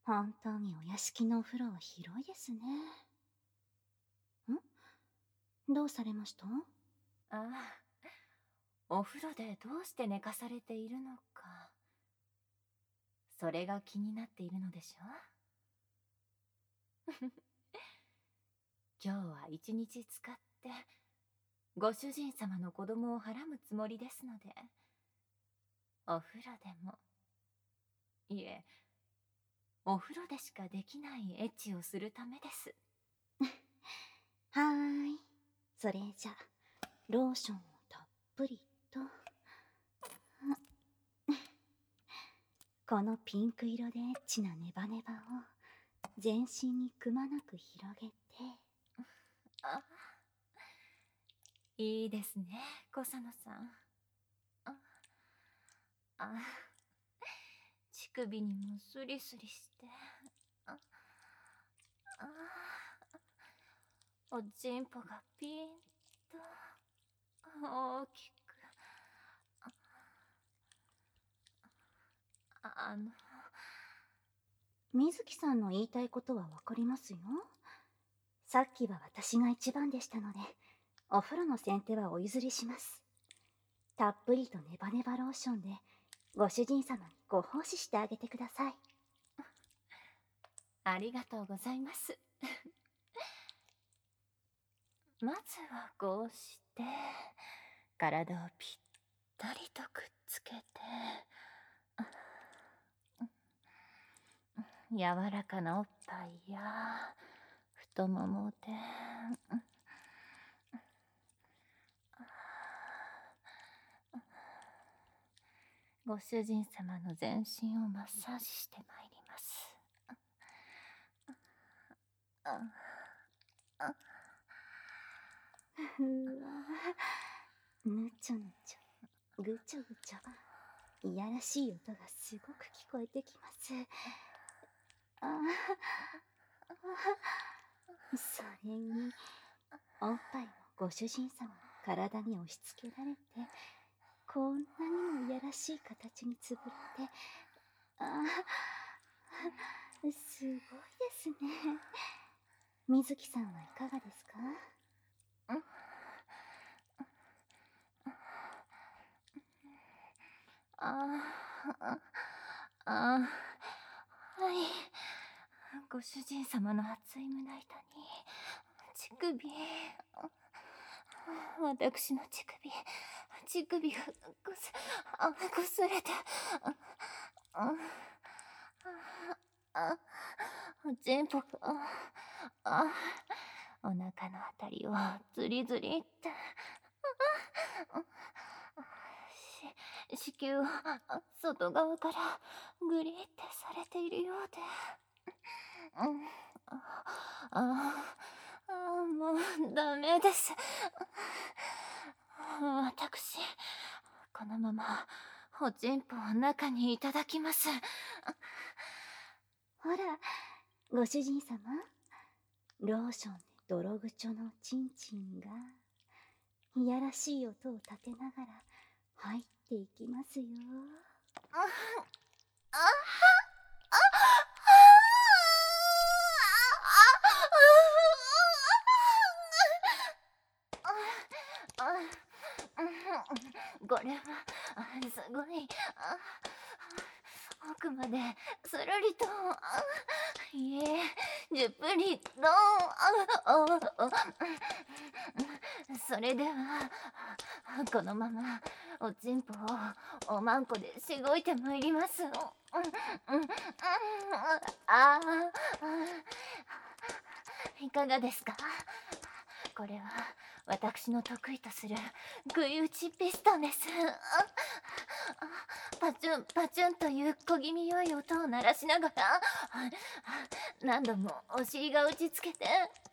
本当にお屋敷のお風呂は広いですね。どうされました？ ああ、お風呂でどうして寝かされているのか、それが気になっているのでしょ今日は一日使ってご主人様の子供をはらむつもりですので、お風呂でも、いえ、お風呂でしかできないエッチをするためです。 はーい。それじゃローションをたっぷりと。このピンク色でエッチなネバネバを全身にくまなく広げて。 あ、いいですね、小佐野さん。乳首にもスリスリして、おちんぽがピーンと大きく。 水木さんの言いたいことはわかりますよ。さっきは私が一番でしたので、お風呂の先手はお譲りします。たっぷりとネバネバローションでご主人様にご奉仕してあげてください。 ありがとうございます。まずはこうして体をぴったりとくっつけて、柔らかなおっぱいや太ももで、ご主人様の全身をマッサージしてまいります。 ふわぬちょぬちょぐちょぐちょ、いやらしい音がすごく聞こえてきます。それにおっぱいもご主人様の体に押し付けられて、こんなにもいやらしい形につぶれて、すごいですね。水木さんはいかがですか？ はい。ご主人様の熱い胸板に乳首、私の乳首がこすれて、おちんぽがお腹のあたりをズリズリって、子宮を外側からグリってされているようで、もうダメです。私、このままおちんぽを中にいただきます。 ほら、ご主人様、ローションで泥ぐちょのチンチンがいやらしい音を立てながら入っていきますよ。 これはすごい奥までするりと、いえ、10分りと、それではこのままおちんぽをおまんこでしごいてまいります。いかがですか？これは私の得意とする食い打ちピストンです。パチュンパチュンという小気味良い音を鳴らしながら、何度もお尻が打ちつけて、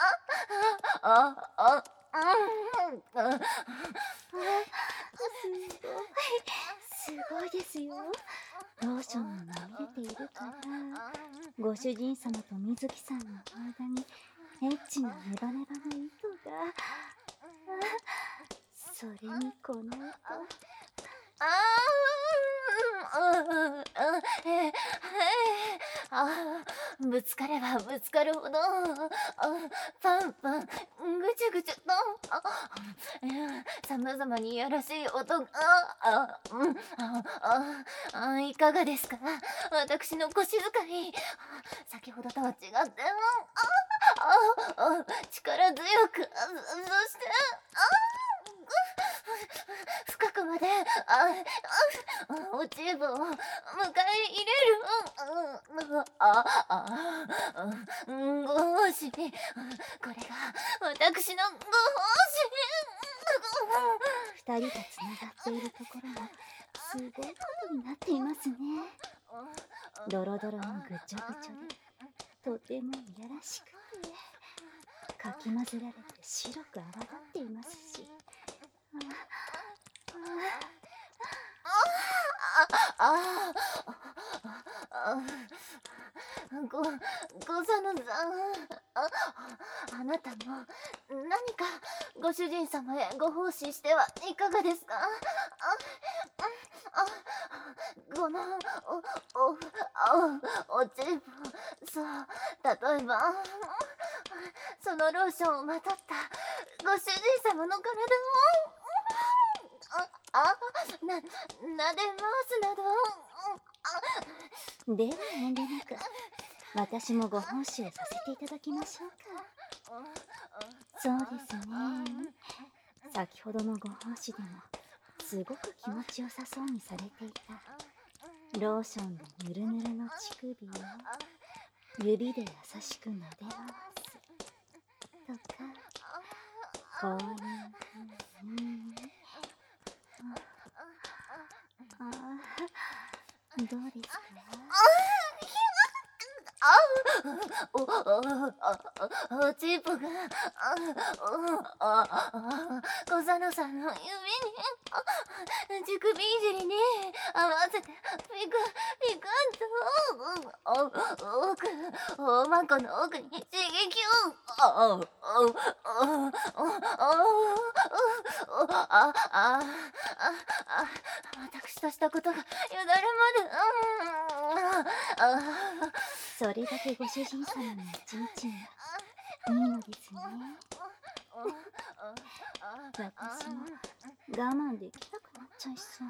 すごいですよ。ローションにまみれているから、ご主人様と水木さんの間にエッチなネバネバの糸が。それにこの音。 ぶつかればぶつかるほど、パンパン、ぐちゅぐちゅと、さまざまにいやらしい音が、いかがですか、私の腰遣い。先ほどとは違って、力強く、そして、深くまで、落ちぶを迎え入れる。ご奉仕。これが私のご奉仕。二人がつながっているところがすごいことになっていますね。ドロドロのぐちょぐちょでとてもいやらしくて、かき混ぜられて白く泡立っていますし、 ご佐野さん、あなたも何かご主人様へご奉仕してはいかがですか。このおちぶ、そう、例えばそのローションをまとったご主人様の体を撫でますなど。 では遠慮なく私もご奉仕をさせていただきましょうか。そうですね、先ほどのご奉仕でもすごく気持ちよさそうにされていたローションでぬるぬるの乳首を指で優しく撫で回すとか、こういうふうにどうですか。 おちっぽが小佐野さんの指に乳首いじりに合わせてピクピクとおまこの奥に刺激を。私としたことがよだれまで。 それだけご主人様の一日がいいのですね。私も我慢できなくなっちゃいそう。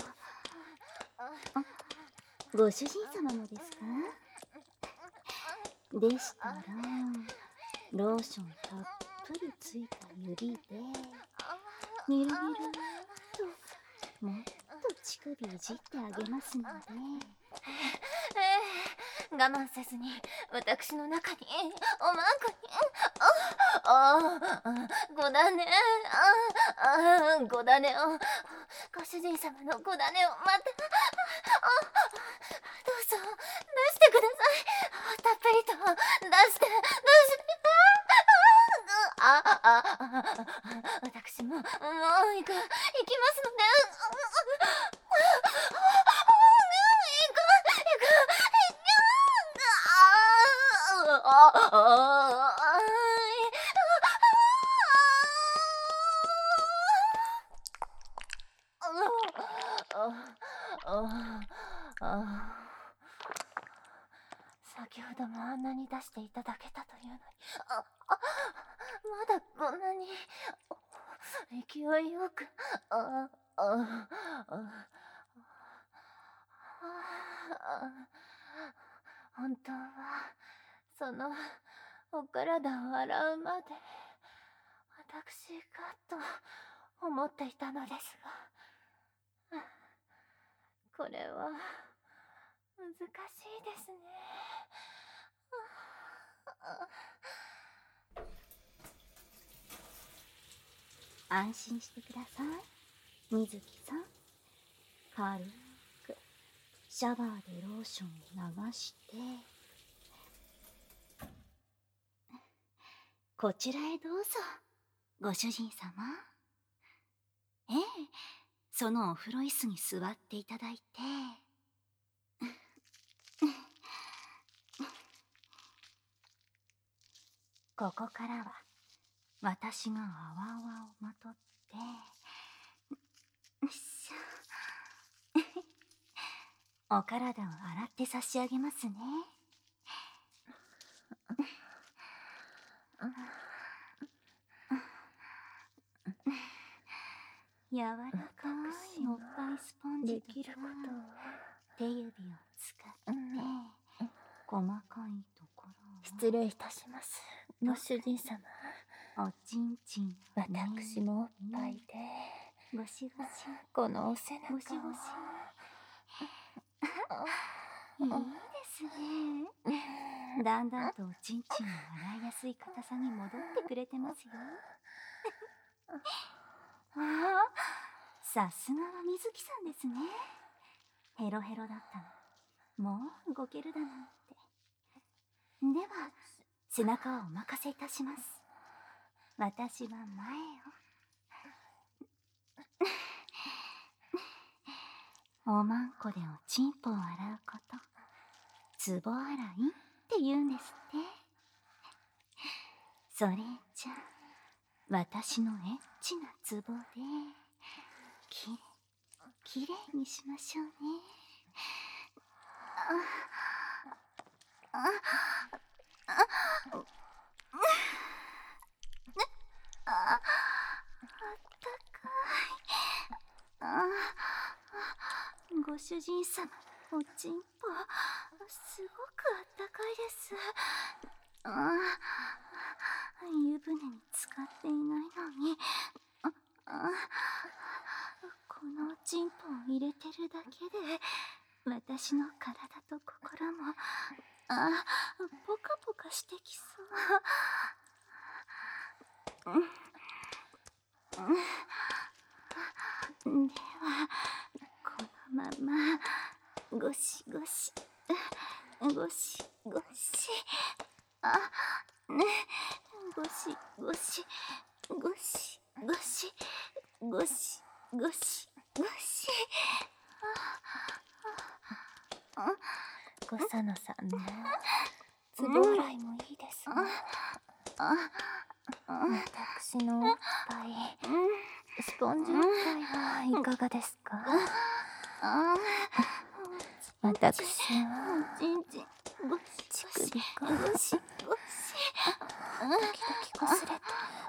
ご主人様もですか。でしたらローションたっぷりついた指でみるみるともっと乳首いじってあげますので。 我慢せずに私の中におまんこにごだねごだねを、ご主人様のごだねをまたどうぞ出してください。たっぷりと出して私ももう行きますので。先ほどもあんなに出していただけたというのに、まだこんなに勢いよく。本当はそのお体を洗うまで私がと思っていたのですが、これは難しいですね。 安心してください、水木さん。軽くシャワーでローションを流してこちらへどうぞ、ご主人様。ええ、そのお風呂椅子に座っていただいて。ここからは私が泡泡をまとってお体を洗って差し上げますね。柔らかいおっぱいスポンジできることを手指を使って細かいところを失礼いたします。ご主人様、 おちんちん私もおっぱいでゴシゴシこのお背中をゴシゴシいいですね。だんだんとおちんちんの洗いやすい硬さに戻ってくれてますよ。ああ、さすがは水木さんですね。ヘロヘロだったのもう動けるだなんて。では背中はお任せいたします。私は前をおまんこでおちんぽを洗うこと、つぼ洗いって言うんですって。それじゃ私のエッチなつぼできれいにしましょうね。あったかい。ご主人様、おちんぽすごくあったかいです。湯船に浸かっていないのにこのおちんぽを入れてるだけで私の体と心もポカポカしてきそう。ではこのままゴシゴシゴシゴシゴシゴシゴシゴシゴシゴシゴシ。 小佐野さんのつぼ洗いもいいですね。私のおっぱい、スポンジおっぱいはいかがですか？私はおちんちんゴシゴシゴシゴシ時々擦れて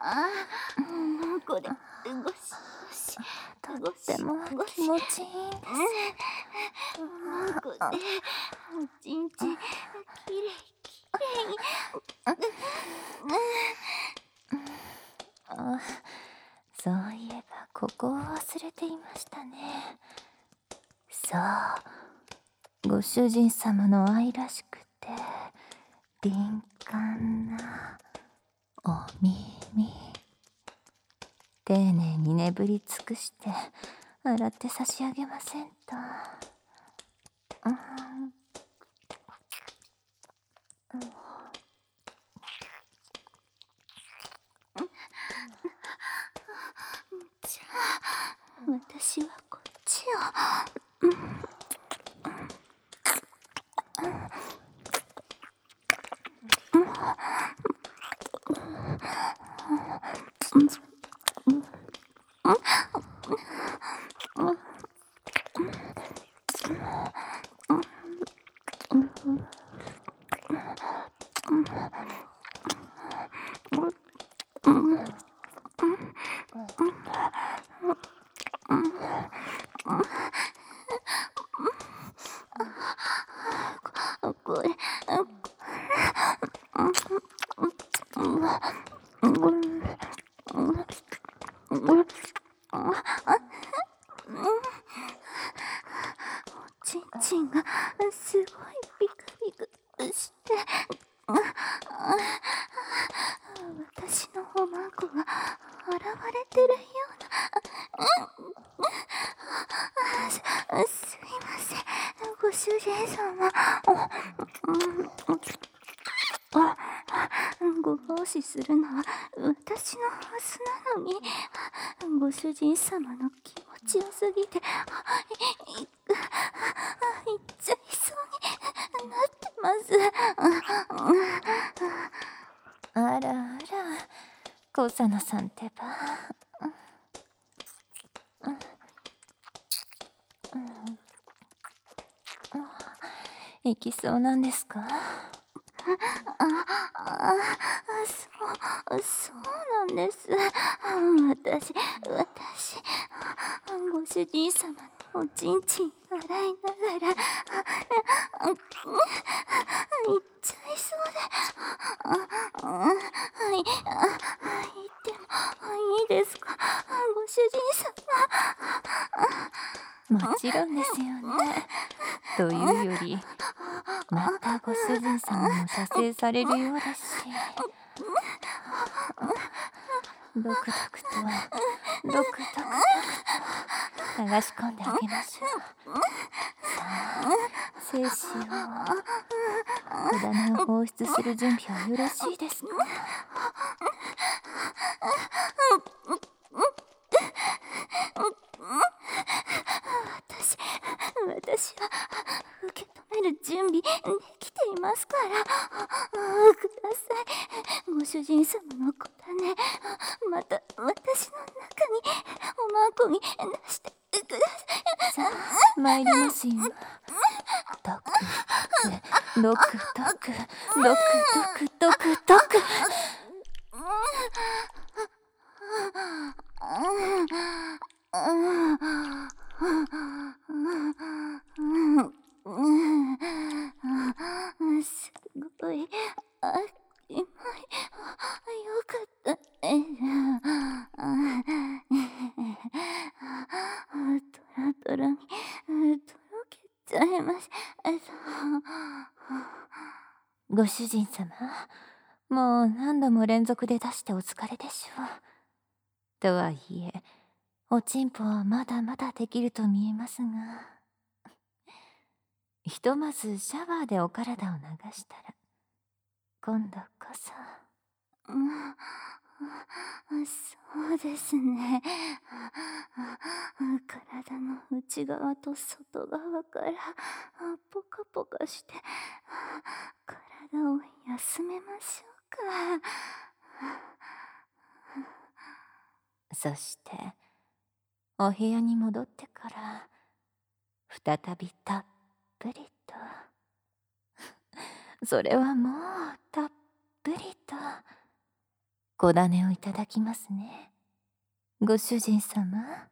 これゴシゴシとっても気持ちいいんです。 これおちんちんきれいそういえばここを忘れていましたね。そう、ご主人様の愛らしくて敏感なお耳、丁寧に眠り尽くして洗って差し上げませんと。 じゃあ私はこっちを。これおちんちんがすごいビクビクして私のおまんこが現れてるような。すいませんご主人様。ご奉仕するのは私のはずなのに、ご主人様の気持ちよすぎていっちゃいそうになってます。 あらあら、小佐野さんってば。 行きそうなんですか？ そうなんです。私、ご主人様のおちんちん洗いながら、行っちゃいそうで。はい、行ってもいいですか、ご主人様。 もちろんですよね。というより、またご主人様も射精されるようですし、ドクドクと流し込んであげましょう。さあ、精子を小種を放出する準備はよろしいですか？ 私は受け止める準備できていますから。ください、ご主人様の小種、また私の中におまこに出してください。 さあ、参りますよ。ドクドクドクドクドクドクドク。 すごい、今よかったね。トロトロにとろけちゃいます。 ご主人様、もう何度も連続で出してお疲れでしょう。とはいえ、おちんぽはまだまだできると見えますが、ひとまずシャワーでお体を流したら、今度こそ。 そうですね。体の内側と外側からポカポカして体を休めましょうか。 そしてお部屋に戻ってから再びたっぷりとそれはもうたっぷりと小種をいただきますね、ご主人様。